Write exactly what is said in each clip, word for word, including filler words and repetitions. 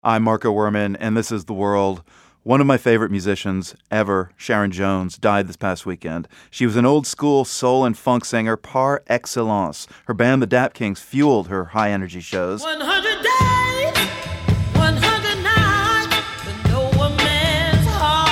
I'm Marco Werman, and this is The World. One of my favorite musicians ever, Sharon Jones, died this past weekend. She was an old-school soul and funk singer par excellence. Her band, the Dap Kings, fueled her high-energy shows. one hundred days, one hundred nights, to know a man's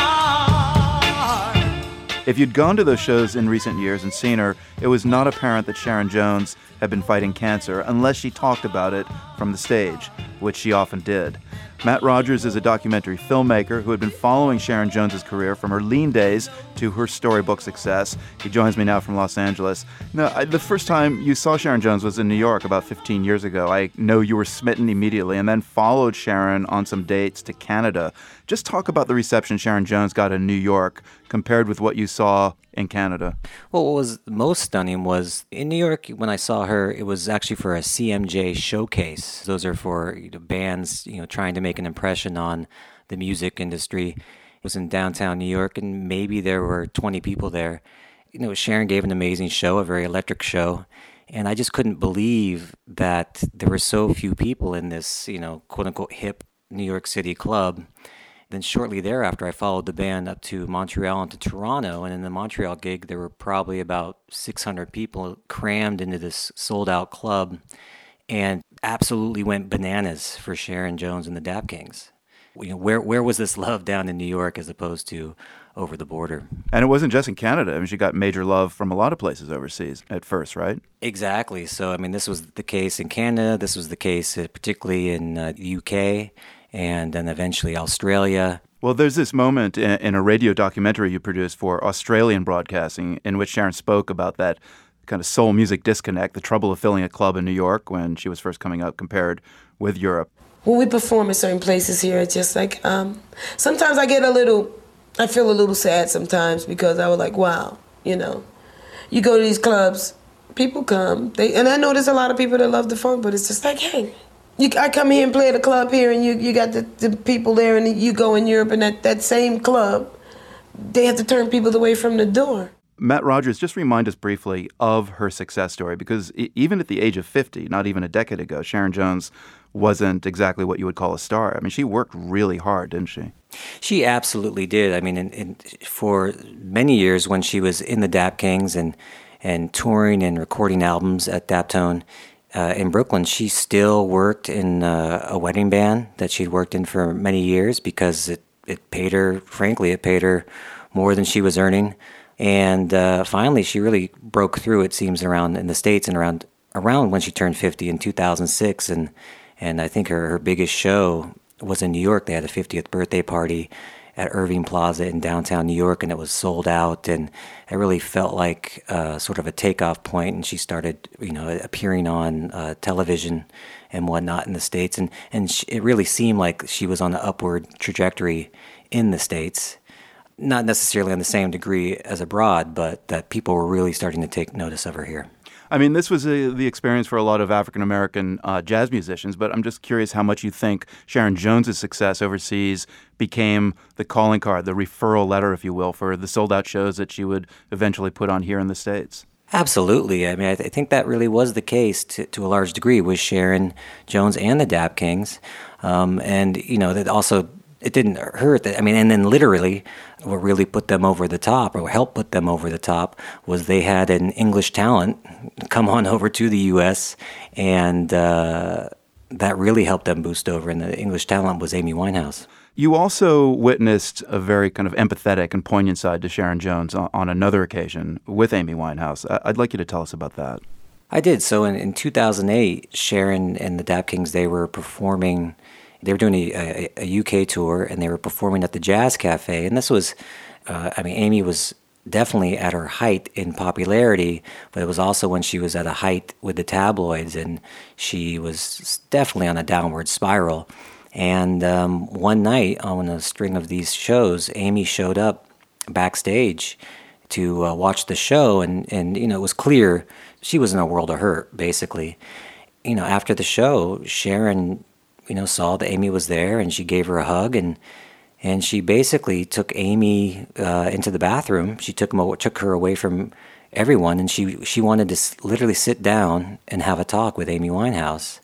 heart. If you'd gone to those shows in recent years and seen her, it was not apparent that Sharon Jones had been fighting cancer unless she talked about it from the stage, which she often did. Matt Rogers is a documentary filmmaker who had been following Sharon Jones's career from her lean days to her storybook success. He joins me now from Los Angeles. Now, I, the first time you saw Sharon Jones was in New York about fifteen years ago. I know you were smitten immediately and then followed Sharon on some dates to Canada. Just talk about the reception Sharon Jones got in New York compared with what you saw in Canada. Well, what was most stunning was in New York, when I saw her, it was actually for a C M J showcase. Those are for you know, bands, you know, trying to make an impression on the music industry. It was in downtown New York, and maybe there were twenty people there. You know, Sharon gave an amazing show, a very electric show, and I just couldn't believe that there were so few people in this, you know, quote-unquote hip New York City club. Then shortly thereafter, I followed the band up to Montreal and to Toronto, and in the Montreal gig, there were probably about six hundred people crammed into this sold-out club, and absolutely went bananas for Sharon Jones and the Dap Kings. You know, where where was this love down in New York as opposed to over the border? And it wasn't just in Canada. I mean, she got major love from a lot of places overseas at first, right? Exactly. So, I mean, this was the case in Canada. This was the case uh, particularly in uh, the U K, and then eventually Australia. Well, there's this moment in, in a radio documentary you produced for Australian Broadcasting in which Sharon spoke about that kind of soul music disconnect, the trouble of filling a club in New York when she was first coming up compared with Europe. When we perform in certain places here, it's just like, um, sometimes I get a little, I feel a little sad sometimes because I was like, wow, you know, you go to these clubs, people come, they, and I know there's a lot of people that love the funk, but it's just like, hey, you, I come here and play at a club here, and you, you got the, the people there, and you go in Europe, and that, that same club, they have to turn people away from the door. Matt Rogers, just remind us briefly of her success story, because even at the age of fifty, not even a decade ago, Sharon Jones wasn't exactly what you would call a star. I mean, she worked really hard, didn't she? She absolutely did. I mean, in, in, for many years when she was in the Dap Kings and, and touring and recording albums at Daptone uh, in Brooklyn, she still worked in uh, a wedding band that she'd worked in for many years because it, it paid her, frankly, it paid her more than she was earning. And uh, finally, she really broke through, it seems, around in the States and around around when she turned fifty in two thousand six. And and I think her, her biggest show was in New York. They had a fiftieth birthday party at Irving Plaza in downtown New York, and it was sold out. And it really felt like uh, sort of a takeoff point. And she started, you know, appearing on uh, television and whatnot in the States. And, and she, it really seemed like she was on an upward trajectory in the States. Not necessarily on the same degree as abroad, but that people were really starting to take notice of her here. I mean, this was a, the experience for a lot of African-American uh, jazz musicians, but I'm just curious how much you think Sharon Jones's success overseas became the calling card, the referral letter, if you will, for the sold-out shows that she would eventually put on here in the States. Absolutely. I mean, I, th- I think that really was the case to, to a large degree with Sharon Jones and the Dap Kings. Um, and, you know, that also... It didn't hurt that, I mean, and then literally what really put them over the top or helped put them over the top was they had an English talent come on over to the U S and uh, that really helped them boost over. And the English talent was Amy Winehouse. You also witnessed a very kind of empathetic and poignant side to Sharon Jones on, on another occasion with Amy Winehouse. I'd like you to tell us about that. I did. So in, in two thousand eight, Sharon and the Dap Kings, they were performing... They were doing a, a, a U K tour, and they were performing at the Jazz Cafe. And this was, uh, I mean, Amy was definitely at her height in popularity, but it was also when she was at a height with the tabloids, and she was definitely on a downward spiral. And um, one night on a string of these shows, Amy showed up backstage to uh, watch the show, and, and, you know, it was clear she was in a world of hurt, basically. You know, after the show, Sharon... you know, saw that Amy was there, and she gave her a hug, and and she basically took Amy uh, into the bathroom. She took him, took her away from everyone, and she she wanted to literally sit down and have a talk with Amy Winehouse.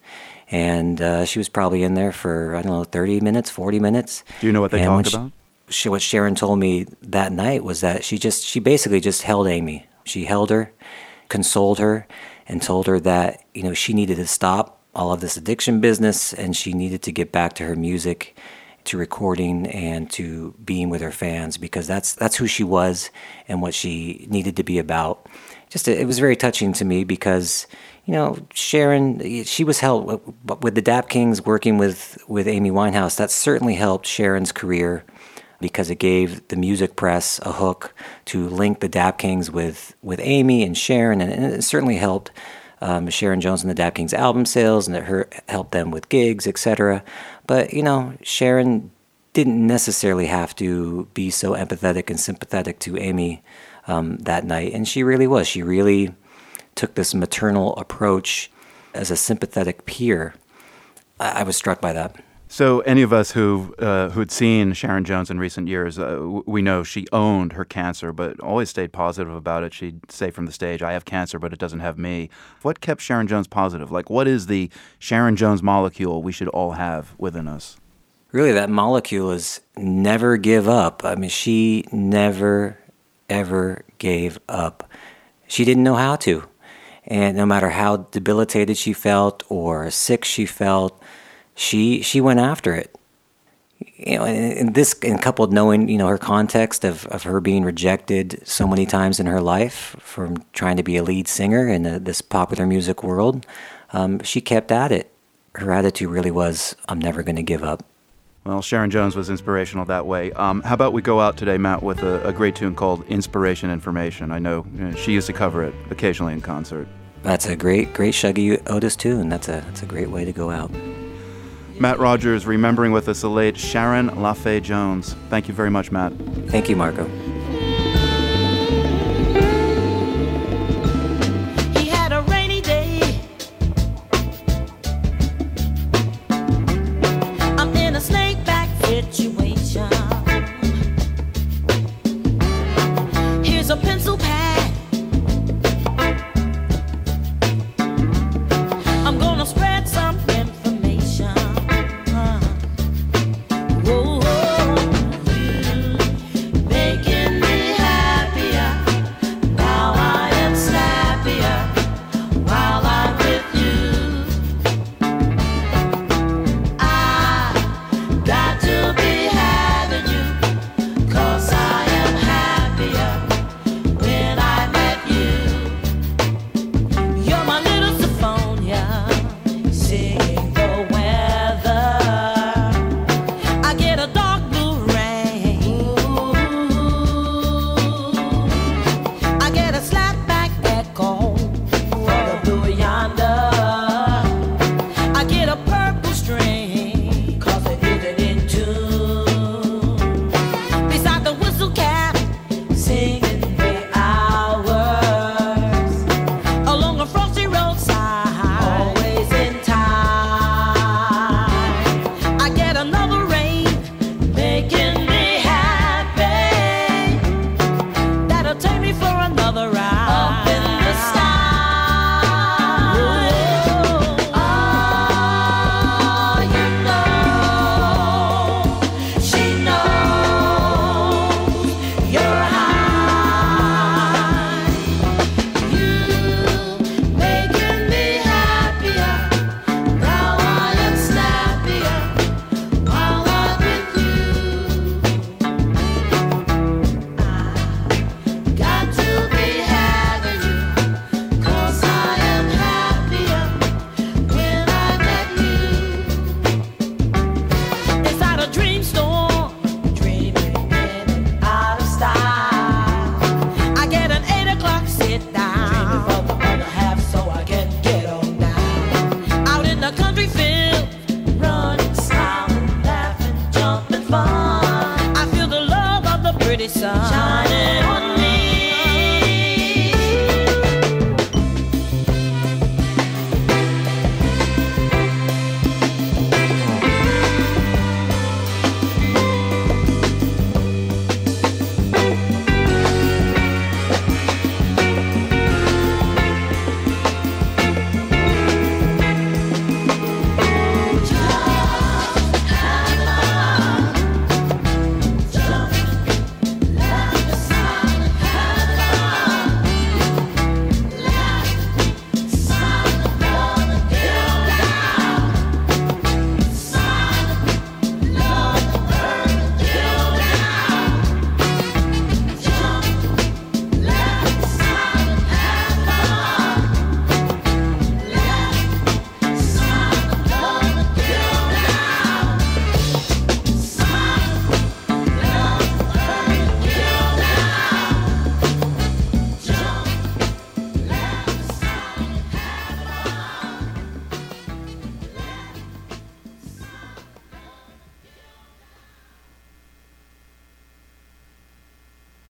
And uh, she was probably in there for, I don't know, thirty minutes, forty minutes. Do you know what they And when talked she- about? She, what Sharon told me that night was that she just, she basically just held Amy. She held her, consoled her, and told her that, you know, she needed to stop all of this addiction business and she needed to get back to her music, to recording, and to being with her fans, because that's that's who she was and what she needed to be about. Just it was very touching to me because, you know, Sharon, she was held with the Dap Kings working with, with Amy Winehouse. That certainly helped Sharon's career because it gave the music press a hook to link the Dap Kings with, with Amy and Sharon, and, and it certainly helped um, Sharon Jones and the Dap Kings album sales, and it her, helped them with gigs, et cetera. But, you know, Sharon didn't necessarily have to be so empathetic and sympathetic to Amy um, that night, and she really was. She really took this maternal approach as a sympathetic peer. I, I was struck by that. So any of us who uh, who'd seen Sharon Jones in recent years, uh, w- we know she owned her cancer, but always stayed positive about it. She'd say from the stage, "I have cancer, but it doesn't have me." What kept Sharon Jones positive? Like, what is the Sharon Jones molecule we should all have within us? Really, that molecule is never give up. I mean, she never, ever gave up. She didn't know how to. And no matter how debilitated she felt or sick she felt, she she went after it. You know, and, and this, and coupled knowing, you know, her context of, of her being rejected so many times in her life from trying to be a lead singer in the, this popular music world, um, she kept at it. Her attitude really was, "I'm never going to give up." Well, Sharon Jones was inspirational that way. Um, how about we go out today, Matt, with a, a great tune called Inspiration Information. I know, you know she used to cover it occasionally in concert. That's a great, great Shuggy Otis tune. That's a that's a great way to go out. Matt Rogers remembering with us the late Sharon LaFay Jones. Thank you very much, Matt. Thank you, Marco. He had a rainy day. I'm in a snakeback situation. Here's a pencil pad. I'm gonna spread some information. Whoa, you making me happier. Now I am snappier while I'm with you. I got to be having you, 'cause I am happier when I met you. You're my little Symphonia, singing the weather. I get a dark blue rain. I get a slapback echo from the blue yonder. I get a purple string, 'cause it isn't in tune. Beside the whistle cap, singing the hours along a frosty roadside, always in time. I get another rain, making me happy. That'll take me for another ride up in the sky. Oh, you know, she knows you're high. You making me happier. Now I am snappier while I'm with you. I got to be having you, 'cause I am happier when I met you. Inside a dream storm, dreaming in and out of style. I get an eight o'clock sit down, dreaming for the other half so I can get on down. Out in the country field, running, smiling, laughing, jumping fun. I feel the love of the pretty sun